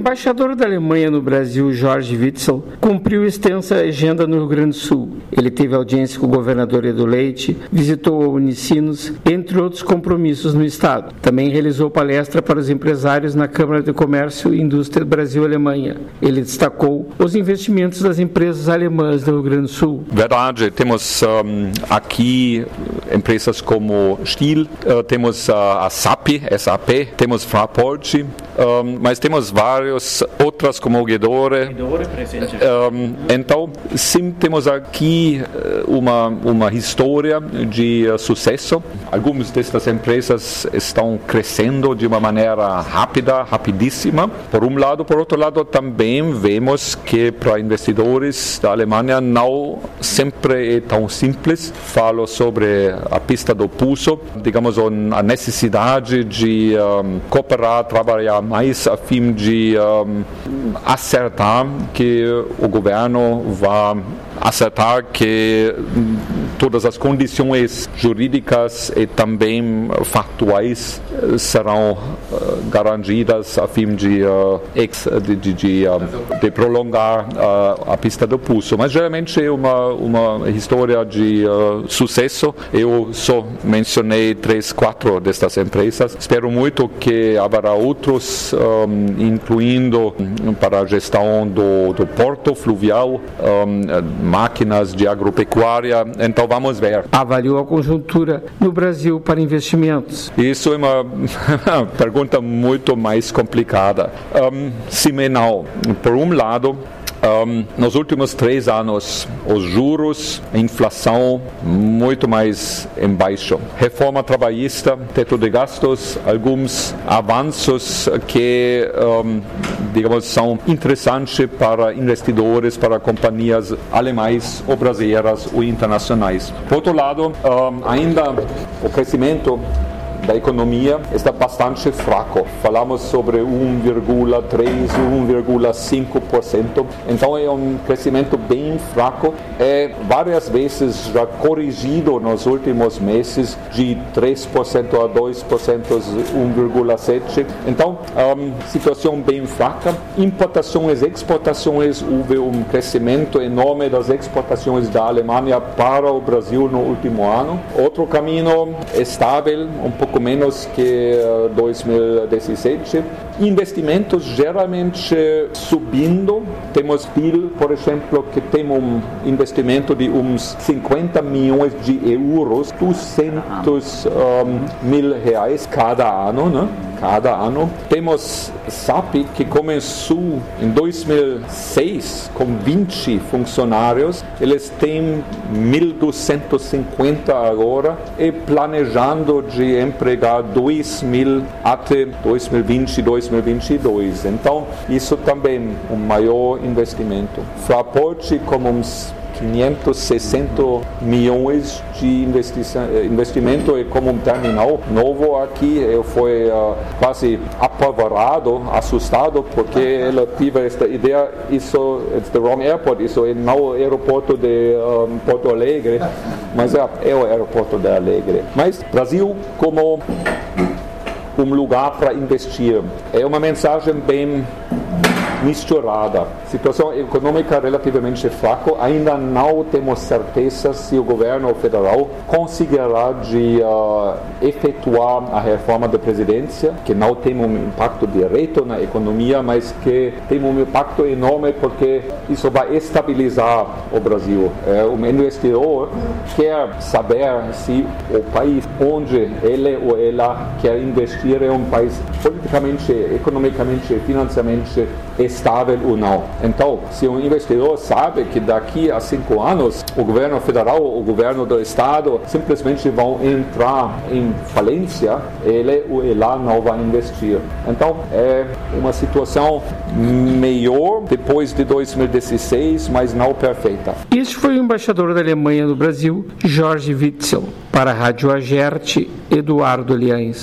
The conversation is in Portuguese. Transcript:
embaixador da Alemanha no Brasil, Jorge Witzel, cumpriu extensa agenda no Rio Grande do Sul. Ele teve audiência com o governador Edu Leite, visitou a Unicinos, entre outros compromissos no estado. Também realizou palestra para os empresários na Câmara de Comércio e Indústria Brasil-Alemanha. Ele destacou os investimentos das empresas alemãs do Rio Grande do Sul. Verdade, temos aqui empresas como Stihl, temos a SAP, temos Fraport, mas temos várias outras como o Guedore. Então, sim, temos aqui uma história de sucesso. Algumas destas empresas estão crescendo de uma maneira rapidíssima. Por um lado, por outro lado, também vemos que para investidores da Alemanha não sempre é tão simples. Falo sobre a pista do pulso, digamos, a necessidade de cooperar, trabalhar mais a fim de acertar que o governo vai acertar que todas as condições jurídicas e também factuais serão garantidas a fim de prolongar a pista do pulso. Mas geralmente é uma história de sucesso. Eu só mencionei 3-4 destas empresas. Espero muito que haverá outros, incluindo para a gestão do porto fluvial, máquinas de agropecuária, então vamos ver. Avaliou a conjuntura no Brasil para investimentos. Isso é uma pergunta muito mais complicada. Sim e não. Por um lado, nos últimos 3 anos, os juros, a inflação muito mais embaixo. Reforma trabalhista, teto de gastos, alguns avanços que, digamos, são interessantes para investidores, para companhias alemãs ou brasileiras ou internacionais. Por outro lado, ainda o crescimento da economia está bastante fraco. Falamos sobre 1,3%, 1,5%. Então é um crescimento bem fraco. É várias vezes já corrigido nos últimos meses de 3% a 2%, 1,7%. Então, situação bem fraca. Importações e exportações, houve um crescimento enorme das exportações da Alemanha para o Brasil no último ano. Outro caminho estável, um pouco menos que 2017. Investimentos geralmente subindo. Temos Stihl, por exemplo, que tem um investimento de uns 50 milhões de euros, 200 mil reais cada ano, né? Cada ano. Temos SAP, que começou em 2006 com 20 funcionários. Eles têm 1.250 agora e planejando de empregar 2.000 até 2020, 2022. Então, isso também é um maior investimento. Fraport com uns 560 milhões de investimento e como um terminal novo aqui. Eu fui quase apavorado, assustado, porque ela tive esta ideia, isso é the wrong airport, isso é não o aeroporto de Porto Alegre, mas é o aeroporto de Alegre. Mas Brasil como um lugar para investir. É uma mensagem bem misturada. Situação econômica relativamente fraca. Ainda não temos certeza se o governo federal conseguirá de efetuar a reforma da presidência, que não tem um impacto direto na economia, mas que tem um impacto enorme porque isso vai estabilizar o Brasil. Um investidor quer saber se o país onde ele ou ela quer investir é um país politicamente, economicamente, financeiramente estável ou não. Então, se um investidor sabe que daqui a 5 anos o governo federal ou o governo do estado simplesmente vão entrar em falência, ele ou ela não vai investir. Então, é uma situação melhor depois de 2016, mas não perfeita. Este foi o embaixador da Alemanha no Brasil, Jorge Witzel. Para a Rádio Agerte, Eduardo Liães.